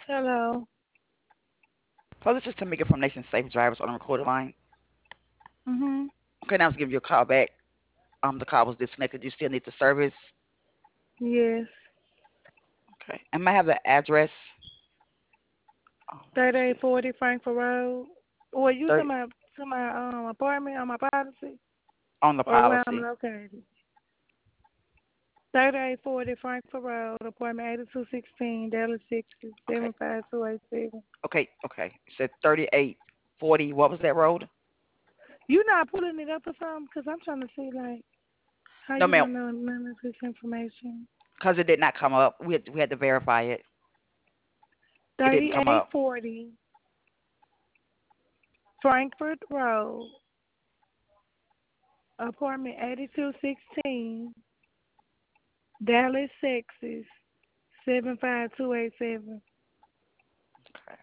Hello. So this is Tamika from Nation Safe Drivers on the recorded line. Mhm. Okay, now I was giving you a call back. The call was disconnected. You still need the service. Yes. Okay. And may I have the address? Oh, let me see. 3840 Frankfurt Road. Well, you to 30 my apartment on my policy on the or where I'm policy. located. 3840 Frankfurt Road, apartment 8216, Dallas, Texas Okay. 75287. Okay. You said 3840. What was that road? You not pulling it up or something? Cause I'm trying to see like how No, you ma'am. don't know none of this information. Because it did not come up. We had to verify it. It didn't come up. 3840 Frankfurt Road, apartment 8216, Dallas, Texas 75287. Okay.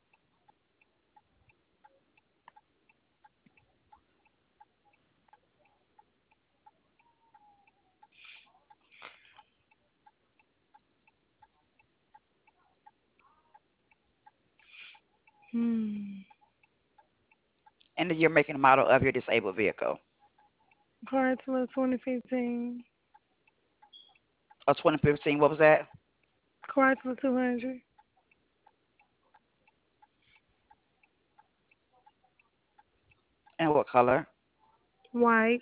Hmm. And the year, making the model of your disabled vehicle. Chrysler 2015. Oh, 2015. What was that? Chrysler 200. And what color? White.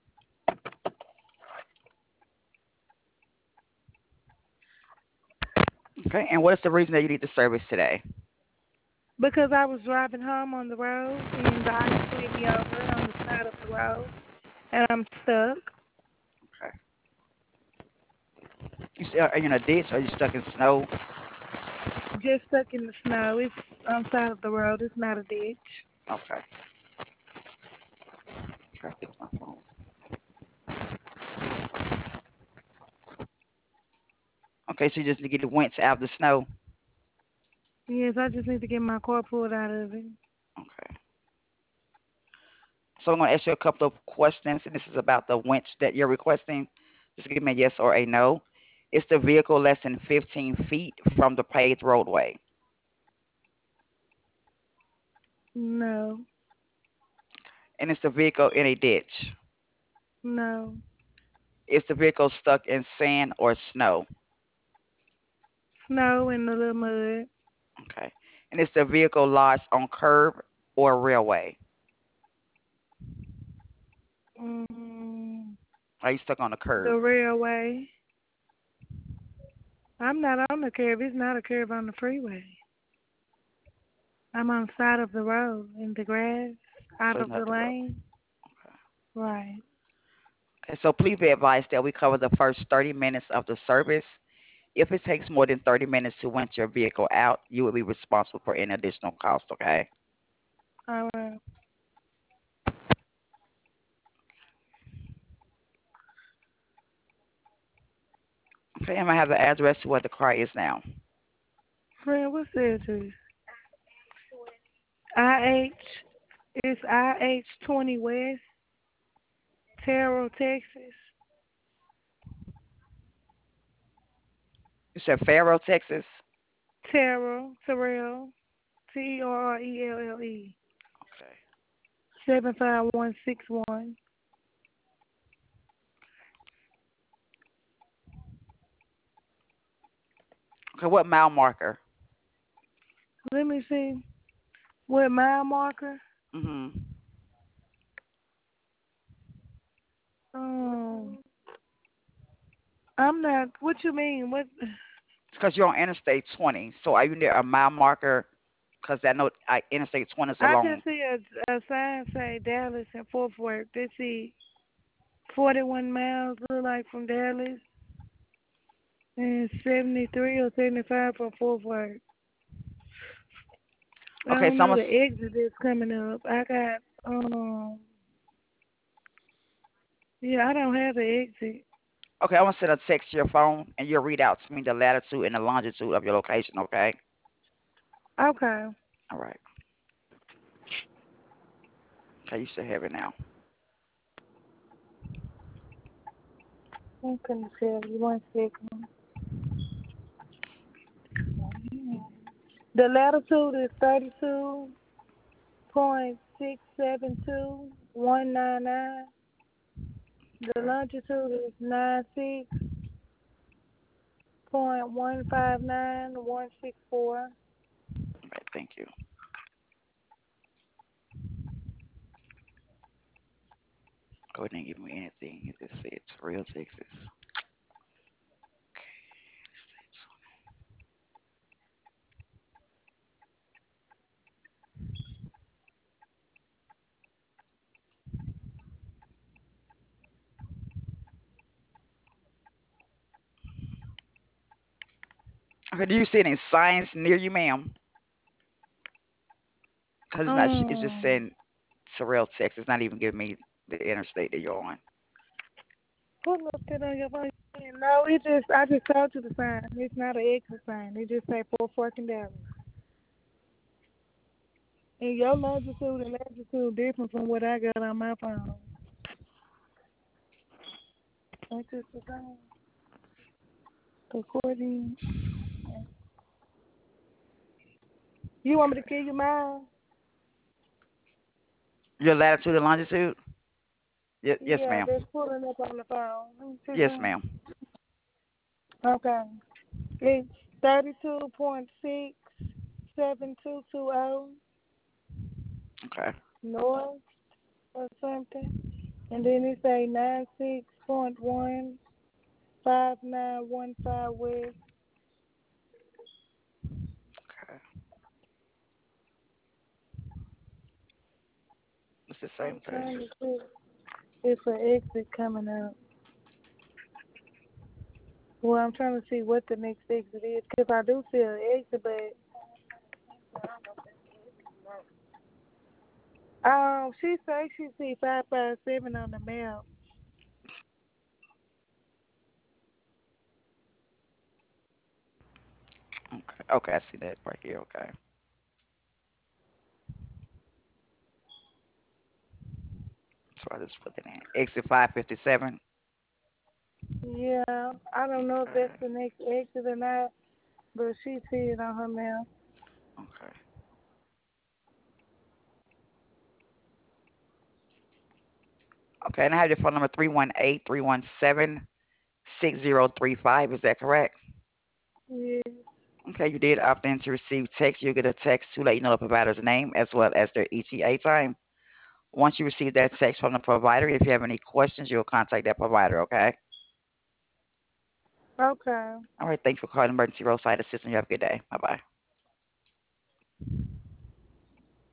Okay. And what is the reason that you need the service today? Because I was driving home on the road and the ice pulled me over on the side of the road and I'm stuck. Okay. Are you in a ditch? Are you stuck in snow? Just stuck in the snow. It's on the side of the road. It's not a ditch. Okay. Try to fix my phone. Okay, so you just need to get the winch out of the snow. Yes, I just need to get my car pulled out of it. Okay. So I'm going to ask you a couple of questions, and this is about the winch that you're requesting. Just give me a yes or a no. Is the vehicle less than 15 feet from the paved roadway? No. And is the vehicle in a ditch? No. Is the vehicle stuck in sand or snow? Snow and a little mud. Okay. And is the vehicle lodged on curb or railway? Mm, Are you stuck on the the curb? railway. I'm not on the curb. It's not a curb on the freeway. I'm on the side of the road in the grass, So out it's of the not the road. lane. Right. Okay, so please be advised that we cover the first 30 minutes of the service. If it takes more than 30 minutes to winch your vehicle out, you will be responsible for any additional cost, okay? All right. Okay, and I have the address to where the car is now. Friend, what's the address? IH. It's IH 20 West, Terrell, Texas. You said Faro, Texas? Terrell, Terrelle. Okay. 75161. Okay, what mile marker? Let me see. What mile marker? Mm-hmm. Um, I'm not. What you mean? What? Because you're on Interstate 20, so are you near a mile marker? Because I know Interstate 20 is I can along. see a sign say Dallas and Fort Worth. They see 41 miles look like from Dallas and 73 or 75 from Fort Worth. I Okay, don't so know the exit that's coming up. I got yeah, I don't have the exit. okay, I want to send a text to your phone, and you'll read out to me the latitude and the longitude of your location, okay? Okay. All right. Okay, you should have it now. I'm gonna tell you 1 second. The latitude is 32.672199. The Okay. longitude is 96.159164. All right, thank you. Go ahead and give me anything. You just say it's real Texas. Okay, do you see any signs near you, ma'am? Because it's not. It's just Um, saying Terrell, Texas. It's not even giving me the interstate that you're on. who looked it on your phone? No, I just told you the sign. It's not an exit sign. It just say Fort Fork Dallas. And your longitude and latitude different from what I got on my phone. That's just the thing. According, you want me to give you mine? Your latitude and longitude? Yes, Yeah, ma'am. just pulling up on the phone. Let me see Yes, that. ma'am. Okay. It's 32.67220 Okay. north or something. And then it say 96.15915 west. Okay. It's the same I'm thing. trying to see if an exit coming up. Well, I'm trying to see what the next exit is because I do see an exit, but she say she see 557 on the map. Okay. Okay, I see that right here. Okay. So I just put that in. Exit 557. Yeah, I don't know if that's Okay. the next exit or not, but she see it on her map. Okay. Okay, and I have your phone number 318-317-6035. Is that correct? Yeah. Okay, you did opt in to receive text. You'll get a text to let you know the provider's name as well as their ETA time. Once you receive that text from the provider, if you have any questions, you'll contact that provider, okay? Okay. All right, thanks for calling Emergency Roadside Assistance. You have a good day. Bye-bye.